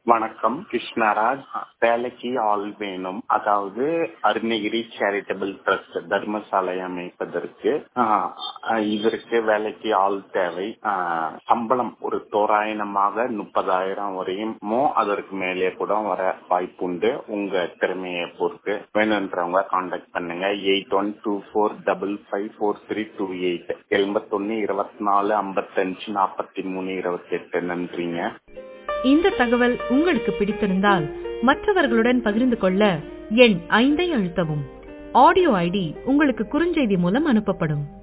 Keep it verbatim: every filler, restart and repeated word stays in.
வணக்கம், கிருஷ்ணராஜ். வேலைக்கு ஆள் வேணும். அதாவது அருணகிரி சேரிட்டபிள் ட்ரஸ்ட் தர்மசாலை அமைப்பதற்கு இதற்கு வேலைக்கு ஆள் தேவை. சம்பளம் ஒரு தோராயமாக முப்பதாயிரம் வரையுமோ அதற்கு மேலே கூட வர வாய்ப்புண்டு. உங்க திறமையை பொறுத்து வேணுன்றவங்க கான்டாக்ட் பண்ணுங்க. Eight one two four double five four three two eight எண்பத்தொன்னு இருபத்தி நாலு ஐம்பத்தஞ்சு நாற்பத்தி மூணு இருபத்தி எட்டு. நன்றிங்க. இந்த தகவல் உங்களுக்கு பிடித்திருந்தால் மற்றவர்களுடன் பகிர்ந்து கொள்ள எண் ஐந்தை அழுத்தவும். ஆடியோ ஐடி உங்களுக்கு குறுஞ்செய்தி மூலம் அனுப்பப்படும்.